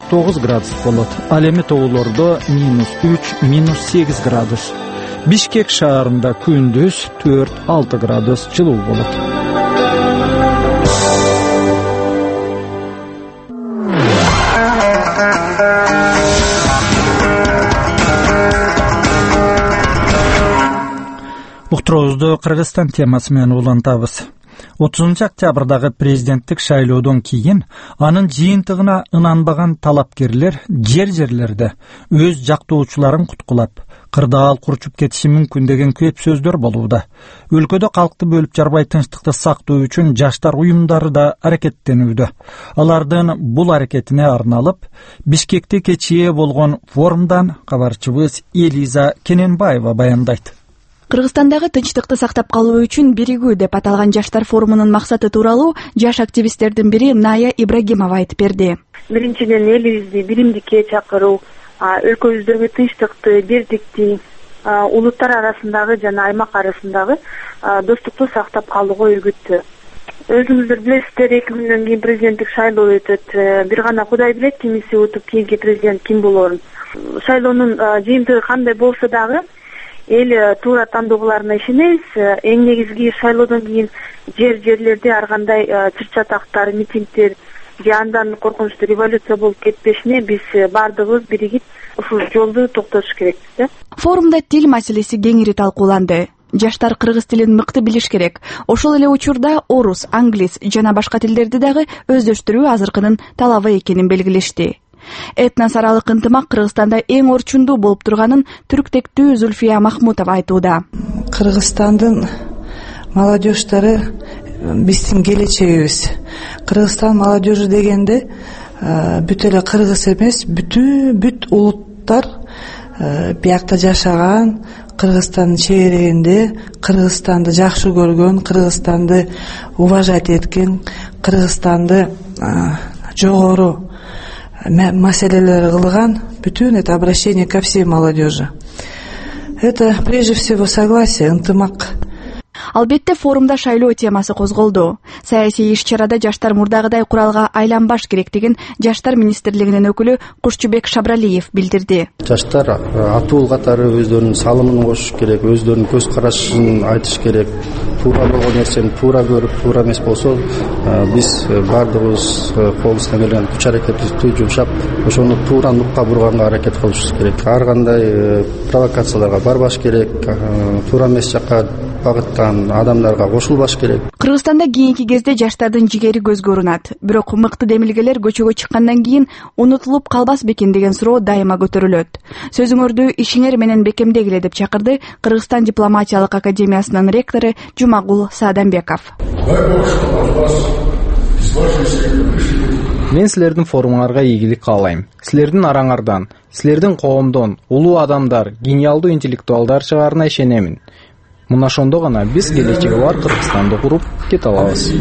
-9 градус болот. Ал эми тоолордо -3, -8 градус. Бишкек шаарында күндүз 4-6 градус жылуу болот. Уктуруубузду Кыргызстан темасы менен улантабыз. 30 октябрдагы президенттик шайлоодон кийин анын жыйынтыгына ынанбаган талапкерлер жерлерде өз жактоочуларын куткулап, кырдаал курчуп кетиши мүмкүн деген көп сөздөр болууда. Өлкөдө калкты бөлүп жарбай тынчтыкты сактоо үчүн жаштар уюмдары да аракеттенүүдө. Алардын бул аракетине арналып, Бишкекте кечээ болгон форумдан кабарчыбыз Элиза Кененбаева баяндайт. Кыргызстандагы тынчтыкты сактап калуу үчүн биригүү деп аталган жаштар форумунун максаты тууралуу жаш активисттердин бири Ная Ибрагимова айтып берди. Биринчиден элибизди биримдикке чакыруу, өлкөбүздөгү тынчтыкты, бирдикти, улуттар арасындагы жана аймак арасындагы достукту сактап калууга үгүттүү. Өзүңүздөр билесиздер, 2 күндөн кийин президенттик шайлоо өтөт. Бир гана Кудай билет кимиси утуп, кийинки президент ким болорун. Шайлоонун жыйынтыгы кандай болсо дагы эл туура тандоолоруна ишенебиз. Эң негизги шайлоодон кийин жерлерде ар кандай чыр-чатактар, митингдер же андан коркунучтуу революция болуп кетпешине биз баардыгыбыз биригип ушул жолду токтотуш керекпиз. Форумда тил маселеси кеңири талкууланды. Жаштар кыргыз тилин мыкты билиш керек. Ошол эле учурда орус, англис жана башка тилдерди дагы өздөштүрүү азыркынын талабы экенин белгилешти. Этнос аралык ынтымак Кыргызстанда эң орчундуу болуп турганын түрктектүү Зульфия Махмутова айтууда. Кыргызстандын молодежьтары биздин келечегибиз. Кыргызстан молодежи дегенде бүт эле кыргыз эмес, бүт улуттар биякта жашаган, Кыргызстандын чегерегинде Кыргызстанды жакшы көргөн, Кыргызстанды уважать эткен, Кыргызстанды жогору маселелер кылган. Бүтүн это обращение ко всей молодежи. Это прежде всего согласие, ынтымак. Албетте форумда шайлоо темасы козголду. Саясий иш-чарада жаштар мурдагыдай куралга айланбаш керектигин Жаштар министрлигинин өкүлү Кушчубек Шабралиев билдирди. Жаштар атуу катары өздөрүнүн салымын кошуш керек, өздөрүнүн көз карашын айтыш керек. Туура болгон нерсени туура көрүп, туура эмес болсо, биз баардыгыбыз колубуздан келген күч аракетибизди жумшап, ошону туура нукка бурганга аракет кылышыбыз керек. Ар кандай провокацияларга барбаш керек, туура эмес жакка багыттан адамдарга кошулбаш керек. Кыргызстанда кийинки кезде жаштардын жигери көзгө урунат. Бирок мыкты демилгелер көчөгө чыккандан кийин унутулуп калбас бекен деген суроо дайыма көтөрүлөт. Сөзүңөрдү ишиңер менен бекемдегиле деп чакырды Кыргызстан дипломатиялык академиясынын ректору Жумагул Саадамбеков. Мен силердин форумуңарга ийгилик каалайм. Силердин араңардан, силердин коомдон улуу адамдар, гениалдуу интеллектуалдар чыгаарына ишенемин. Мына ошондо гана биз келечеги бар Кыргызстанды куруп кете алабыз.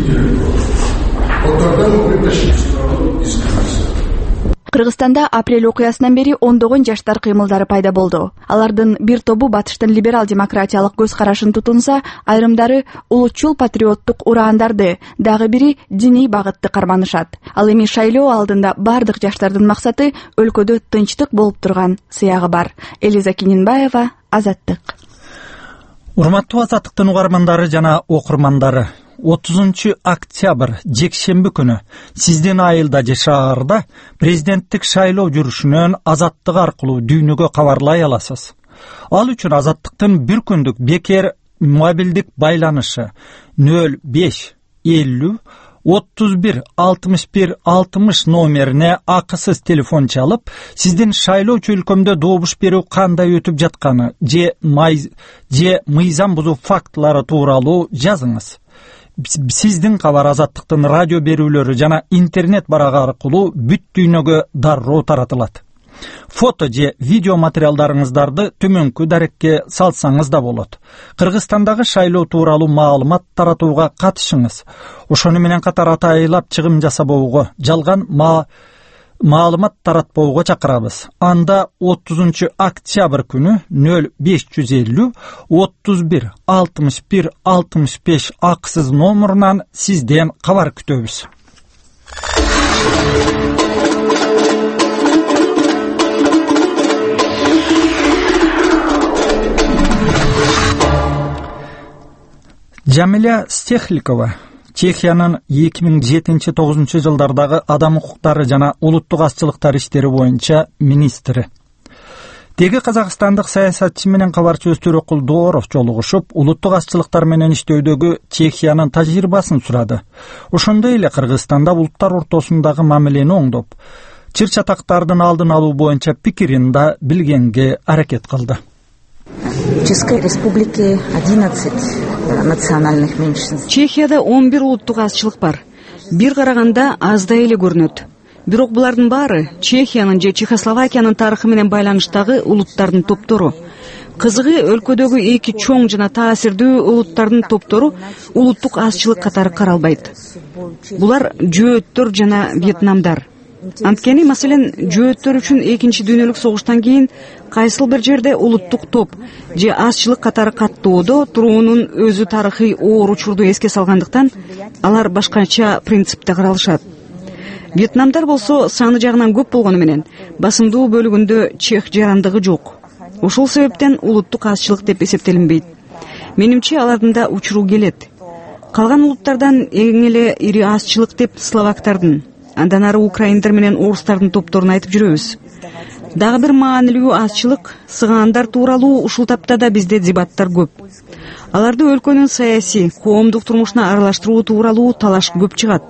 Кыргызстанда апрель окуясынан бери ондогон жаштар кыймылдары пайда болду. Алардын бир тобу батыштын либерал демократиялык көз карашын тутунса, айрымдары улутчул патриоттук ураандарды, дагы бири диний багытты карманышат. Ал эми шайлоо алдында бардык жаштардын максаты өлкөдө тынчтык болуп турган сыягы бар. Элиза Кененбаева, Азаттык. Урматтуу Азаттыктын угармандары жана окурмандары, 30 октябрь жекшемби күнү сиздин айылда же шаарда президенттик шайлоо жүрүшүнөн Азаттык аркылуу дүйнөгө кабарлай аласыз. Ал үчүн Азаттыктын бир күндүк бекер мобилдик байланышы 05 50 31 61 60 номерине акысыз телефон чалып, сиздин шайлоочу өлкөмдө добуш берүү кандай өтүп жатканы же мыйзам бузуу фактылары тууралуу жазыңыз. Сиздин кабар Азаттыктын радио берүүлөрү жана интернет барагы аркылуу бүт дүйнөгө дароо таратылат. Фото же видео материалдарыңыздарды төмөнкү дарекке салсаңыз да болот. Кыргызстандагы шайлоо тууралуу маалымат таратууга катышыңыз. Ошону менен катар атайлап чыгым жасабоого, жалган маалымат таратпоого чакырабыз. Анда 30 октябрь күнү 0550 31 61 65 акысыз номерунан сизден кабар күтөбүз. Жамиля Стехликова Чехиянын 2007-9 жылдардагы адам укуктары жана улуттук азчылыктар иштери боюнча министри. Теги казакстандык саясатчы менен кабарчы Өзтүрө Кулдуоров жолугушуп, улуттук азчылыктар менен иштөөдөгү Чехиянын тажрыйбасын сурады. Ошондой эле Кыргызстанда улуттар ортосундагы мамилени оңдоп, чыр чатактардын алдын алуу боюнча пикирин да билгенге аракет кылды. В Чешской Республике 11 национальных меньшинств. Чехияда 11 улуттук азчылык бар. Бир караганда аздай эле көрүнөт. Бирок булардын баары Чехиянын же Чехословакиянын тарыхы менен байланыштагы улуттардын топтору. Кызыгы өлкөдөгү эки чоң жана таасирдүү улуттардын топтору улуттук азчылык катары каралбайт. Булар жөөттөр жана вьетнамдар. Анткени маселен жөөттөр үчүн экинчи дүйнөлүк согуштан кийин кайсыл бир жерде улуттук топ же азчылык катары каттоодо туруунун өзү тарыхый оор учурду эске салгандыктан алар башкача принципте каралышат. Вьетнамдар болсо саны жагынан көп болгону менен басымдуу бөлүгүндө чех жарандыгы жок. Ошол себептен улуттук азчылык деп эсептелинбейт. Менимче алардын да учуру келет. Калган улуттардан эң эле ири азчылык деп словактардын, андан ары украиндар менен орустардын топторун айтып жүрөбүз. Дагы бир маанилүү азчылык сыгаандар тууралуу ушул тапта да бизде дебаттар көп. Аларды өлкөнүн саясий, коомдук турмушуна аралаштыруу тууралуу талаш көп чыгат.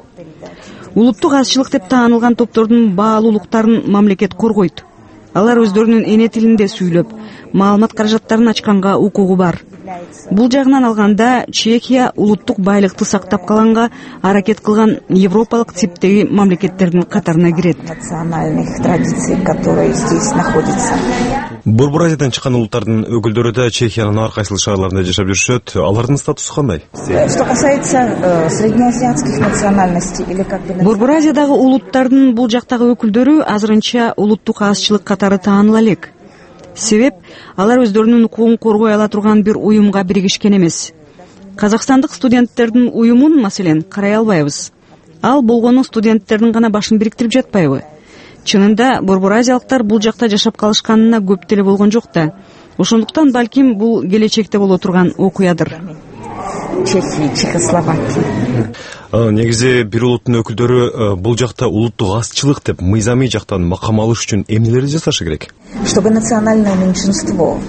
Улуттук азчылык деп таанылган топтордун баалуулуктарын мамлекет коргойт. Алар өздөрүнүн эне тилинде сүйлөп, маалымат каражаттарын ачканга укугу бар. Бул жагынан алганда Чехия улуттук байлыкты сактап калганга аракет кылган европалык типтеги мамлекеттердин катарына кирет. Национальных традиций, которые здесь находятся. Борбор Азиядан чыккан улуттардын өкүлдөрү да Чехиянын ар кайсыл шаарларында жашап жүрүшөт. Алардын статусу кандай? Что касается среднеазиатских национальностей или как бы Борбор Азиядагы улуттардын бул жактагы өкүлдөрү азырынча улуттук азчылык катары тааныла элек. Себеп алар өздөрүнүн укугун коргой ала турган бир уюмга биригишкен эмес. Казакстандык студенттердин уюмун маселен карай албайбыз. Ал болгону студенттердин гана башын бириктирип жатпайбы? Чынында борбор азиялыктар бул жакта жашап калышканына көп деле болгон жок да. Ошондуктан балким бул келечекте боло турган окуядыр. Чехия, Чехословакия. Негизи бир улуттун өкүлдөрү бул жакта улуттук азчылык деп мыйзамий жактан макам алыш үчүн эмнелерди жасашы керек? Чтобы национальное меньшинство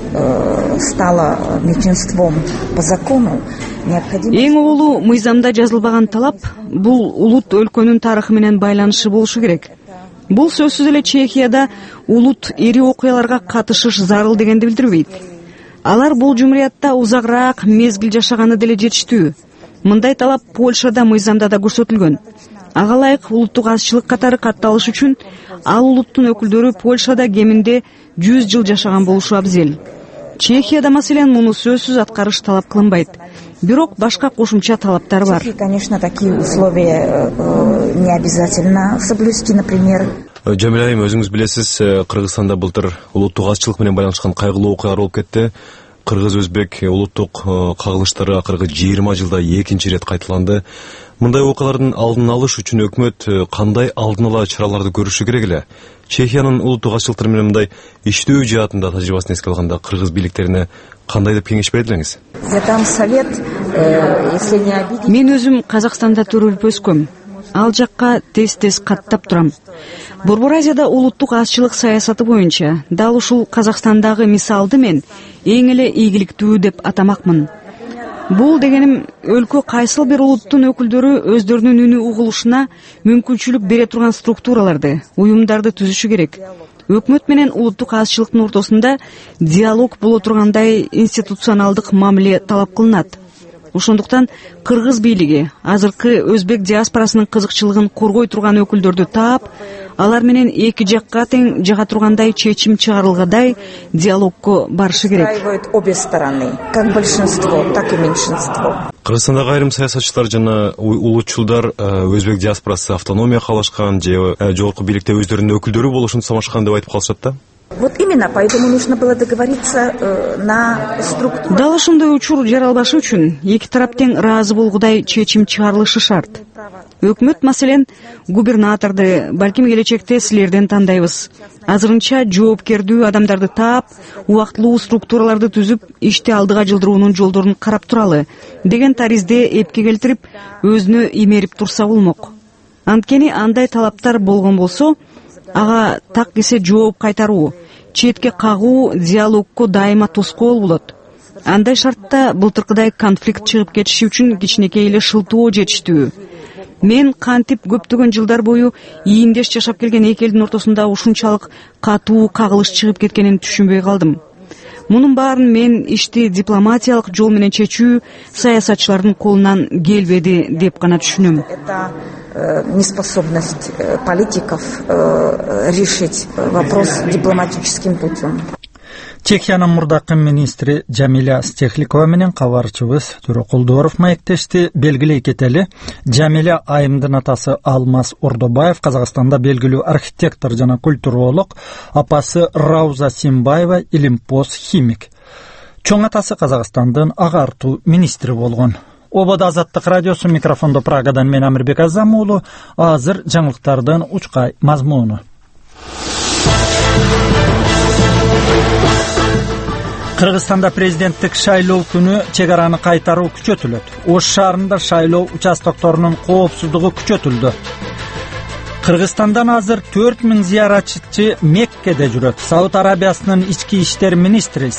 стало меньшинством по закону, необходимо. Эң оолу мыйзамда жазылбаган талап бул улут өлкөнүн тарыхы менен байланышы болушу керек. Бул сөзсүз эле Чехияда улут ири окуяларга катышыш зарыл дегенди билдирбейт. Алар бул жумуриятта узагыраак мезгил жашаганы деле жетиштүү. Мындай талап Польшада мыйзамда да көрсөтүлгөн. Ага ылайык улуттук азчылык катары катталыш үчүн ал улуттун өкүлдөрү Польшада кеминде 100 жыл жашаган болушу абзел. Чехияда маселен муну сөзсүз аткарыш талап кылынбайт. Бирок башка кошумча талаптар бар. Конечно, такие условия не обязательно соблюсти, например. Жамиля айым, өзүңүз билесиз, Кыргызстанда былтыр улуттук азчылык менен байланышкан кайгылуу окуялар болуп кетти. Кыргыз-өзбек улуттук кагылыштары акыркы 20 жылда экинчи ирет кайталанды. Мындай окуялардын алдын алыш үчүн өкмөт кандай алдын ала чараларды көрүшү керек эле? Чехиянын улуттук азчылыктары менен мындай иштөө жаатында тажрыйбасын эске алганда кыргыз бийликтерине кандай деп кеңеш берет элеңиз? Я дам совет, если не обидеть. Мен өзүм Казакстанда төрөлүп өскөм. Ал жакка тез-тез каттап турам. Борбор Азияда улуттук азчылык саясаты боюнча дал ушул Казакстандагы мисалды мен эң эле ийгиликтүү деп атамакмын. Бул дегеним өлкө кайсыл бир улуттун өкүлдөрү өздөрүнүн үнү угулушуна мүмкүнчүлүк бере турган структураларды, уюмдарды түзүшү керек. Өкмөт менен улуттук азчылыктын ортосунда диалог боло тургандай институционалдык мамиле талап кылынат. Ошондуктан кыргыз бийлиги азыркы өзбек диаспорасынын кызыкчылыгын коргой турган өкүлдөрдү таап, алар менен эки жакка тең жага тургандай чечим чыгарылгадай диалогко барышы керек. Обе стороны, как большинство, так и меньшинство. Кыргызстандагы айрым саясатчылар жана улутчулдар өзбек диаспорасы автономия каалашкан же жогорку бийликте өздөрүнүн өкүлдөрү болушун самашкан деп айтып калышат да. Вот именно поэтому нужно было договориться на структуру. Дал ушундай учур жаралбашы үчүн эки тарап тең ыраазы болгудай чечим чыгарылышы шарт. Өкмөт маселен губернаторду, балким келечекте силерден тандайбыз. Азырынча жоопкердүү адамдарды таап, убактылуу структураларды түзүп, ишти алдыга жылдыруунун жолдорун карап туралы деген таризде эпке келтирип, өзүнө имерип турса болмок. Анткени андай талаптар болгон болсо, ага так кесе жооп кайтаруу, четке кагуу диалогко дайыма тоскоол болот. Андай шартта былтыркыдай конфликт чыгып кетиши үчүн кичинекей эле шылтоо жетиштүү. Мен кантип көптөгөн жылдар бою ийиндеш жашап келген эки элдин ортосунда ушунчалык катуу кагылыш чыгып кеткенин түшүнбөй калдым. Мунун баарын мен ишти дипломатиялык жол менен чечүү саясатчылардын колунан келбеди деп гана түшүнөм. Это неспособность политиков решить вопрос дипломатическим путем. Чехиянын мурдакы министри Жамиля Стехликова менен кабарчыбыз Төрөкулдуоров маектешти. Белгилей кетели, Жамиля айымдын атасы Алмаз Ордобаев, Казакстанда белгилүү архитектор жана культуролог, апасы Рауза Симбаева илимпоз химик. Чоң атасы Казакстандын агартуу министри болгон. Обода Азаттык радиосу, микрофондо Прагадан мен Амирбек Азам уулу. Азыр жаңылыктардын учкай мазмуну. Кыргызстанда президенттик шайлоо күнү чек араны кайтаруу күчөтүлөт. Ош шаарында шайлоо участокторунун коопсуздугу күчөтүлдү. Кыргызстандан азыр 4000 зыяратчы Меккеде жүрөт. Сауд Арабиясынын ички иштер министри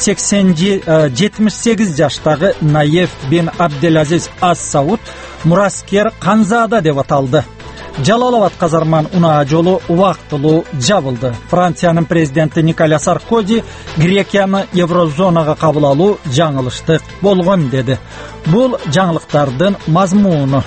78 жаштагы Наев бин Абделазиз Ас-Сауд мураскер Канзада деп аталды. Жалалабад казарман унаа жолу убактылуу жабылды. Франциянын президенти Николя Саркози Грекияны еврозонага кабыл алуу жаңылыштык болгон деди. Бул жаңылыктардын мазмуну.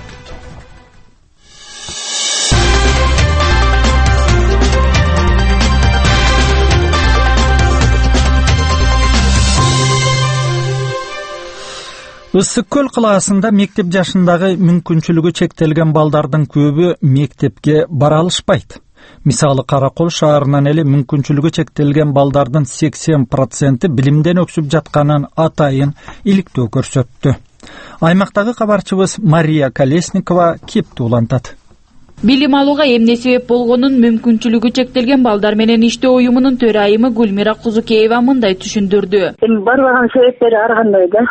Ысык көл кылаасында мектеп жашындагы мүмкүнчүлүгү чектелген балдардын көбү мектепке бара алышпайт. Мисалы, Каракол шаарынан эле мүмкүнчүлүгү чектелген балдардын 80% билимден өксүп жатканын атайын иликтөө көрсөттү. Аймактагы кабарчыбыз Мария Колесникова кепти улантат. Билим алууга эмне себеп болгонун мүмкүнчүлүгү чектелген балдар менен иштөө уюмунун төрайымы Гүлмира Кузукеева мындай түшүндүрдү. Барлыгын себептери ар кандай да.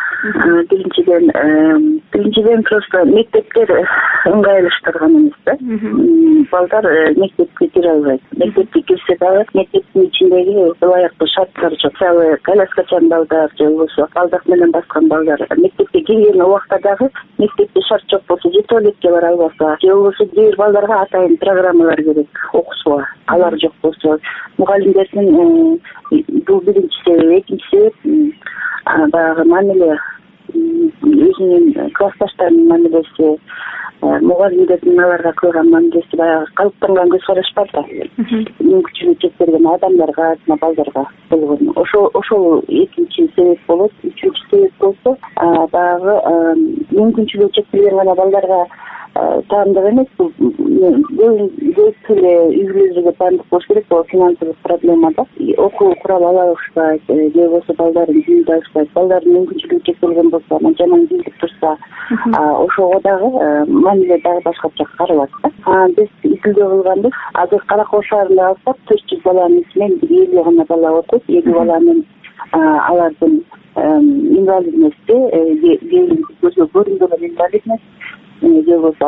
Биринчиден просто мектептер ыңгайлаштырган эмес да. Балдар мектепке кире албайт. Мектепке кирсе дагы мектептин ичиндеги ылайыктуу шарттар жок. Мисалы, коляскачан балдар же болбосо балдак менен баскан балдар мектепке кирген убакта дагы мектепте шарт жок болсо же туалетке бара албаса, же болбосо бир балдарга атайын программалар керек окуусуга. Алар жок болсо, мугалимдердин бул биринчи себеп, экинчи себеп баягы мамиле, өзүнүн классташтарынын мамилеси, мугалимдердин аларга кылган мамилеси баягы калыптанган көз караш бар да. Мүмкүнчүлүгү чектелген адамдарга, балдарга болгон. Ошол экинчи себеп болот. Үчүнчү себеп болсо, баягы мүмкүнчүлүгү чектелген гана балдарга таандык эмес, көп эле үй-бүлөлөргө таандык болуш керек. Бул финансылык проблема да. Окуу куралы ала алышпайт, же болбосо балдарын кийип алышпайт. Балдардын мүмкүнчүлүгү чектелген болсо, жаман кийип турса, ошого дагы мамиле дагы башкача каралат да. Биз изилдөө кылганбыз. Азыр Каракол шаарында алсак 400 баланын ичинен 50 гана бала окуйт. 50 баланын алардын инвалидности, көзгө көрүнбөгөн инвалидность, же болбосо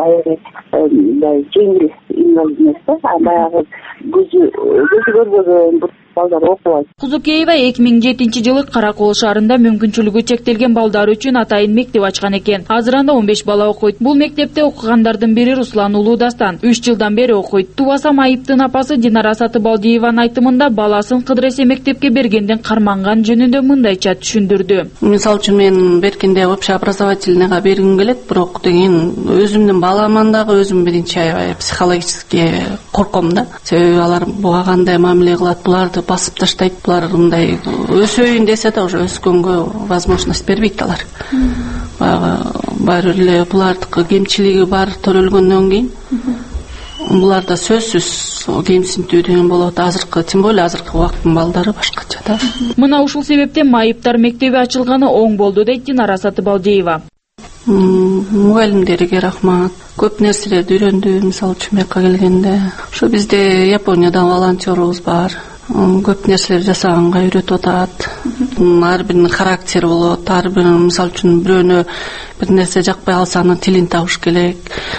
жеңил инвалидность, баягы көзү көрбөгөн балдар окубайт. Кузукеева 2007 жылы Каракол шаарында мүмкүнчүлүгү чектелген балдар үчүн атайын мектеп ачкан экен. Азыр анда 15 бала окуйт. Бул мектепте окугандардын бири Руслан Улуу Дастан 3 жылдан бери окуйт. Тубасам Айыптын апасы Динара Сатыбалдиеванын айтымында баласын Кыдыр Эсе мектепке бергенден карманган жөнүндө мындайча түшүндүрдү. Мисалы үчүн мен беркенде общеобразовательныйга бергим келет, бирок деген өзүмдүн баламан дагы өзүм биринчи аябай психологически корком да. Себеби алар буга кандай мамиле кылат, буларды басып таштайт, булар мындай өсөйүн десе да уже өскөнгө возможность бербейт алар. Баягы баары эле булардыкы кемчилиги бар төрөлгөндөн кийин буларда сөзсүз кемсинтүү деген болот. Азыркы, тем более азыркы убакыттын балдары башкача да. Мына ушул себептен Майыптар мектеби ачылганы оң болду дейт Динара Сатыбалдиева. Мугалимдерге рахмат. Көп нерселерди үйрөндү, мисалы үчүн мекка келгенде. Ошо бизде Япониядан волонтерубуз бар. Көп нерселер жасаганга үйрөтүп атат. Ар биринин характери болот. Ар биринин, мисалы үчүн бирөөнө бир нерсе жакпай калса анын тилин табыш керек.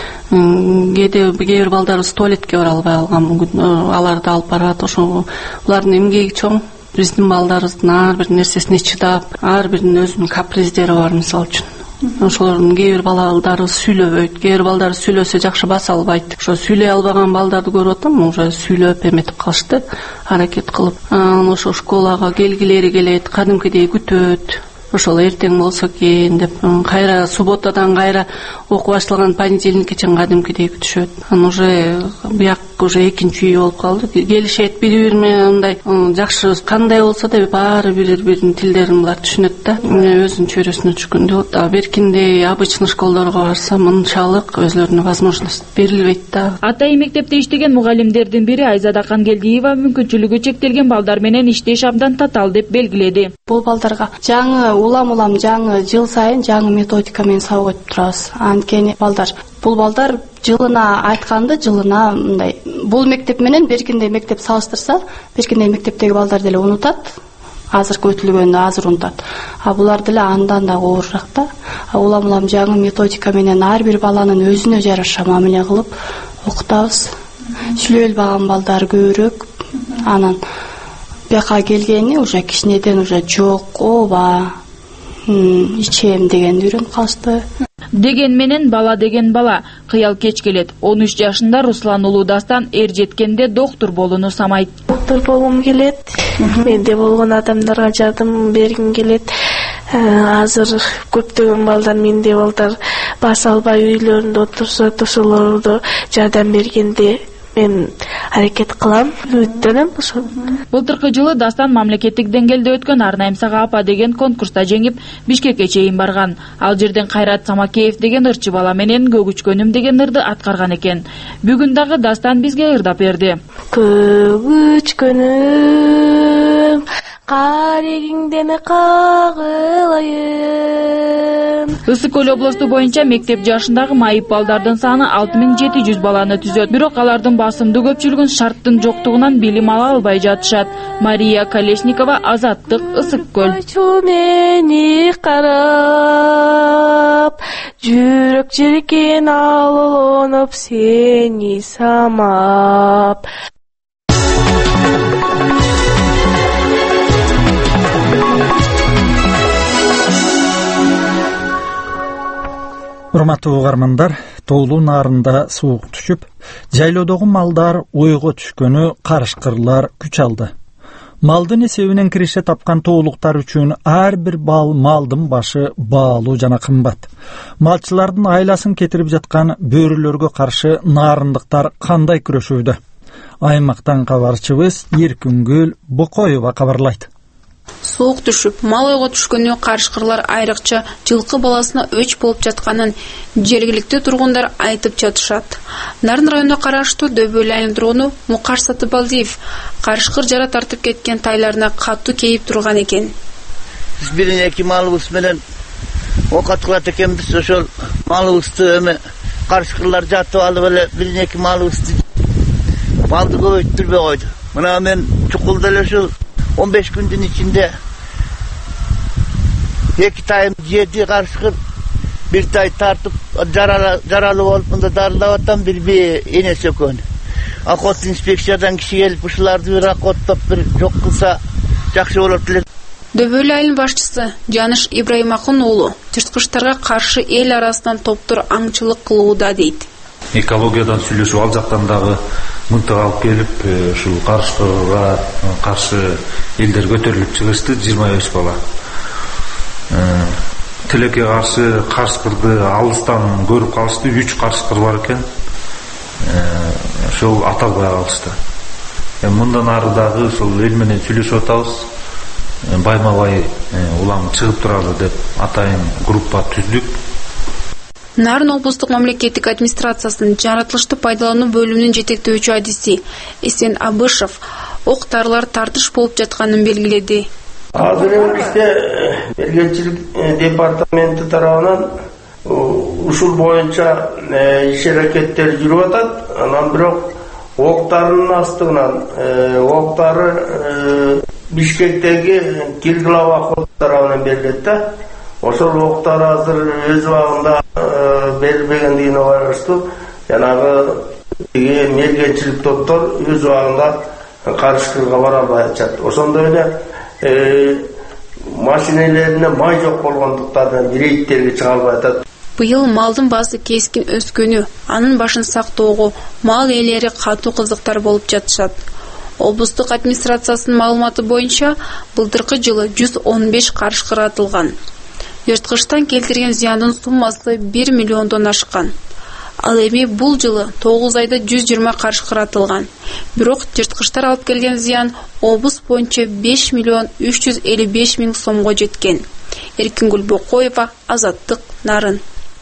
Кээ бир балдарыбыз туалетке бара албай калган, бүгүн аларды алып барат. Ошо булардын эмгеги чоң. Биздин балдарыбыздын ар бир нерсесине чыдап, ар биринин өзүнүн каприздери бар, мисалы үчүн. Ошолордун кээ бир балдары сүйлөбөйт, кээ бир балдары сүйлөсө жакшы баса албайт. Ошо сүйлөй албаган балдарды көрүп атам, уже сүйлөп эметип калышты, аракет кылып. Ошо школага келгилери келет, кадимкидей күтөт. Ошол эртең болсо экен деп, кайра субботадан кайра окуу башталган понедельникке чейин кадимкидей күтүшөт. Анан уже бияк уже экинчи үй болуп калды. Келишет бири-бири менен мындай жакшы кандай болсо да баары бири-биринин тилдерин булар түшүнөт да. Өзүнүн чөйрөсүнө түшкөндө вот беркинде обычный школдорго барса мынчалык өзлөрүнө возможность берилбейт да. Атайын мектепте иштеген мугалимдердин бири Айзада Кангелдиева мүмкүнчүлүгү чектелген балдар менен иштеш абдан татаал деп белгиледи. Бул балдарга жаңы улам жаңы жыл сайын жаңы методика менен сабак өтүп турабыз. Анткени бул балдар жылына айтканды жылына мындай бул мектеп менен беркинде мектеп салыштырса, беркинде мектептеги балдар деле унутат. Азыркы өтүлгөнү азыр унутат. Булар деле андан да оорурак да. Улам жаңы методика менен ар бир баланын өзүнө жараша мамиле кылып окутабыз. Сүйлөй албаган балдар көбүрөөк. Анан бияка келгени уже кичинеден уже жок, ооба, ичем дегенди үйрөнүп калышты. Деген менен бала деген бала кыял кеч келет. 13 жашында Руслан уулу Дастан эр жеткенде доктор болууну самайт. Доктор болгум келет. Менде болгон адамдарга жардам бергим келет. Азыр көптөгөн балдар, менде балдар баса албай үйлөрүндө отурса, ошолорду жардам бергенде мен аракет кылам, үмүттөнөм. Былтыркы жылы Дастан мамлекеттик деңгээлде өткөн Арнайым Сага апа деген конкурста жеңип, Бишкекке чейин барган. Ал жерден Кайрат Самакеев деген ырчы бала менен Көгүчкөнүм деген ырды аткарган экен. Бүгүн дагы Дастан бизге ырдап берди. Көгүчкөнүм, карегиңдеме кагылайын. Ысык Көл областу боюнча мектеп жашындагы майып балдардын саны 6700 баланы түзөт. Бирок алардын басымдуу көпчүлүгүн шарттын жоктугунан билим ала албай жатышат. Мария Колесникова, Азаттык, Ысык Көл. Мени карап, жүрөк жеркен алынып сени самап. Урматтуу угармандар, тоолуу нарында суук түшүп, жайлоодогу малдар ойго түшкөнү карышкырлар күч алды. Малдын эсебинен кирише тапкан тоолуктар үчүн ар бир малдын башы баалуу жана кымбат. Малчылардын айласын кетирип жаткан бөөрөлөргө каршы нарындыктар кандай күрөшүүдө? Аймактан кабарчыбыз Эркүнгүл Бокоева кабарлайт. Суук түшүп, мал ойго түшкөнү карышкырлар айрыкча жылкы баласына өч болуп жатканын жергиликтүү тургундар айтып жатышат. Нарын районуна караштуу Дөбөл айылынын тургуну Мукаш Сатыбалдиев карышкыр жара тартып кеткен тайларына катуу кейип турган экен. Биз бир-эки малыбыз менен окат кылат экенбиз, ошол малыбызды эме карышкырлар жатып алып эле бир-эки малыбызды балды көбөйттүрбөй койду. Мына мен чукулда эле ушул 15 күндүн ичинде 2 тайым жеди карышкыр, 1 тай тартып жаралуу болуп мында дарылап атам, бир энеси экөөнү. Акот инспекциядан киши келип ушуларды бир акоттоп бир жок кылса жакшы болот эле. Дөбөл айылынын башчысы Жаныш Ибраимакун уулу жырткычтарга каршы эл арасынан топтор аңчылык кылууда дейт. Экологиядан сүйлөшүп, ал жактан дагы мынтык алып келип, ушул карышкыга каршы элдер көтөрүлүп чыгышты, 25 бала. Тилекке каршы карышкырды алыстан көрүп калышты, 3 карышкыр бар экен. Ошол аталбай калышты. Мындан ары дагы ушул эл менен сүйлөшүп атабыз. Байма-бай улам чыгып туралы деп атайын группа түздүк. Нарын облустук мамлекеттик администрациясынын жаратылышты пайдалануу бөлүмүнүн жетектөөчү адиси Эсен Абышев октарлар тартыш болуп жатканын белгиледи. Азыр бизде мергенчилик департаменти тарабынан ушул боюнча иш аракеттер жүрүп атат. Анан бирок октардын астынан октары Бишкектеги Кирглава ход тарабынан берилет да. Ошол октар азыр өз убагында берилбегендигине байланыштуу жанагы мергенчилик топтор өз убагында карышкырга бара албай атышат. Ошондой эле машинелерине май жок болгондуктан рейдтерге чыга албай атат. Быйыл малдын баасы кескин өскөнү, анын башын сактоого мал ээлери катуу кызыктар болуп жатышат. Облустук администрациясынын маалыматы боюнча, былтыркы жылы 115 карышкыр атылган. Жырткычтан келтирген зыяндын суммасы 1 миллиондон ашкан. Ал эми бул жылы 9 айда 120 карышкыр атылган. Бирок жырткычтар алып келген зыян облус боюнча 5 миллион 355 миң сомго жеткен. Эркингүл Бокоева, Азаттык, Нарын.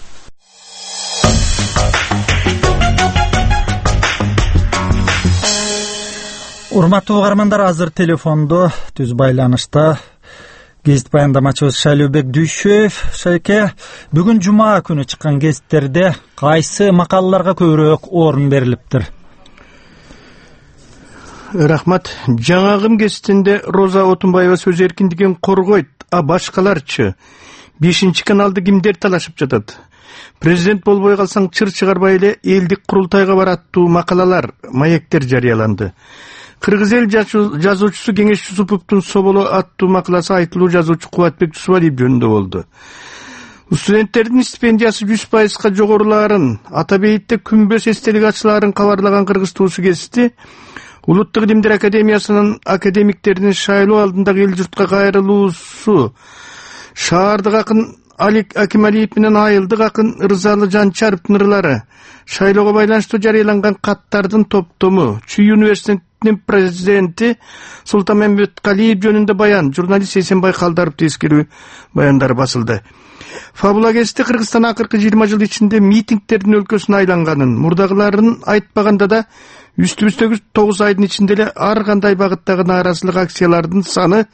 Урматтуу угармандар, азыр телефондо түз байланышта гезит баяндамачыбыз Шайлообек Дүйшөев. Шайке, бүгүн жума күнү чыккан гезиттерде кайсы макалаларга көбүрөөк орун берилиптир? Рахмат. Жаңагым гезитинде Роза Отунбаева сөз эркиндигин коргойт, а башкаларчы? 5 каналды кимдер талашып жатат? Президент болбой калсаң чыр чыгарбай эле элдик курултайга бар аттуу макалалар, маектер жарыяланды. Кыргыз эл жазуучусу Кеңеш Жусуповдун Соболо аттуу макаласы айтылуу жазуучу Кубатбек Жусупалиев жөнүндө болду. Студенттердин стипендиясы 100%га жогорулаарын, ата бейитте күнбөс эстелик ачылаарын кабарлаган Кыргыз туусу гезити Улуттук илимдер академиясынын академиктеринин шайлоо алдындагы эл журтка кайрылуусу, шаардык акын Алик Акималиев менен айылдык акын Рызалы Жанчаровдун ырлары, шайлоого байланыштуу жарыяланган каттардын топтому, Чүй университетинин президенти Султанмамбет Калиев жөнүндө баян, журналист Эсенбай Калдаровдун эскерүү баяндары басылды. Фабула гезити Кыргызстан акыркы 20 жыл ичинде митингтердин өлкөсүнө айланганын, мурдагыларын айтпаганда да үстүбүздөгү 9 айдын ичинде эле ар кандай багыттагы нааразылык акциялардын саны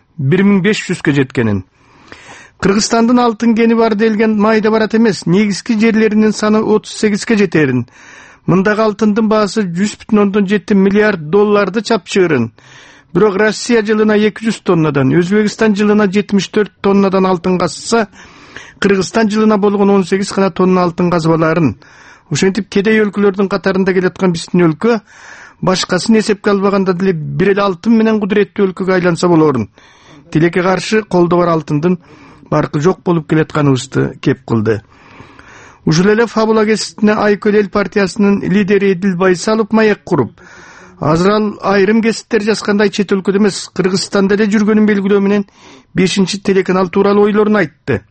1500-кө жеткенин. Кыргызстандын алтын кени бар делген майда барат эмес, негизги жерлеринин саны 38-ке жетерин. Мындагы алтындын баасы 100,7 миллиард долларды чапчырын. Бирок Россия жылына 200 тоннадан, Өзбекстан жылына 74 тоннадан алтын казса, Кыргызстан жылына болгон 18 гана тонна алтын казбаларын. Ошентип кедей өлкөлөрдүн катарында келаткан биздин өлкө башкасын эсепке албаганда деле бир эле алтын менен кудуреттүү өлкөгө айланса болорун. Тилекке каршы колдо бар алтындын баркы жок болуп келатканыбызды кеп кылды. Ушул эле Фабула гезитине Айкөл эл партиясынын лидери Эдил Байсалов маек куруп, азыр айрым гезиттер жазгандай чет өлкөдө эмес, Кыргызстанда эле жүргөнүн белгилөө менен 5-телеканал тууралуу ойлорун айтты.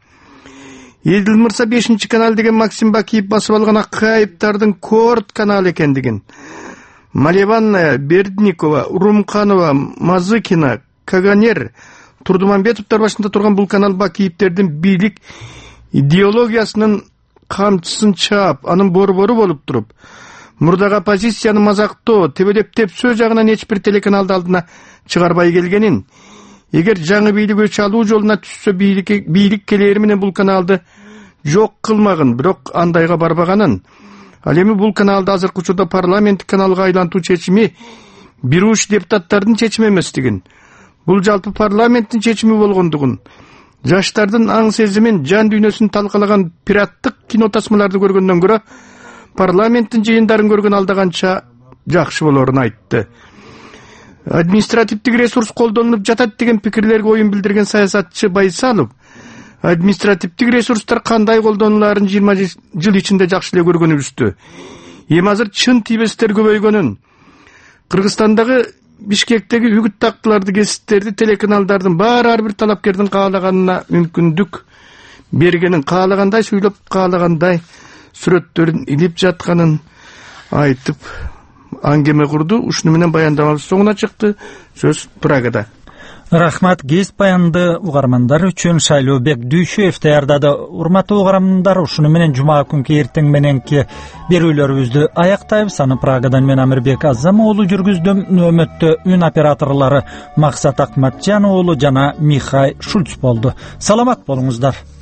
Эдил мырза 5-канал деген Максим Бакиев басып алган акайыптардын Корт каналы экендигин, Малеванная, Бердникова, Урумканова, Мазыкина, Каганер, Турдуманбетовдор башында турган бул канал Бакиевтердин бийлик идеологиясынын камчысын чаап, анын борбору болуп туруп, мурдагы оппозицияны мазактоо, тебелеп сөз жагынан эч бир телеканалды алдына чыгарбай келгенин, эгер жаңы бийлик өч алуу жолуна түшсө бийлик келери менен бул каналды жок кылмагын, бирок андайга барбаганын, ал эми бул каналды азыркы учурда парламенттик каналга айлантуу чечими бир уч депутаттардын чечими эместигин, бул жалпы парламенттин чечими болгондугун, жаштардын аң сезимин, жан дүйнөсүн талкалаган пираттык кино тасмаларды көргөндөн көрө парламенттин жыйындарын көргөн алда канча жакшы болорун айтты. Административдик ресурс колдонулуп жатат деген пикирлерге оюн билдирген саясатчы Байсалов, административдик ресурстар кандай колдонулаарын 20 жыл ичинде жакшы эле көргөнүбүздү. Эми азыр чын тийбестер көбөйгөнүн, Кыргызстандагы Бишкектеги үгүт тактыларды, гезиттерди, телеканалдардын баары ар бир талапкердин каалаганына мүмкүндүк бергенин, каалагандай сүйлөп, каалагандай сүрөттөрүн илип жатканын айтып аңгеме курду. Ушуну менен баяндамабыз соңуна чыкты. Сөз Прагада. Рахмат кесип баянды угармандар үчүн Шайлообек Дүйшөев даярдады. Урматтуу угармандар, ушуну менен жума күнкү эртең мененки берүүлөрүбүздү аяктайбыз. Аны Прагадан мен Амирбек Азам уулу жүргүздүм. Нөөмөттө үн операторлору Максат Акматжан уулу жана Михай Шульц болду. Саламат болуңуздар.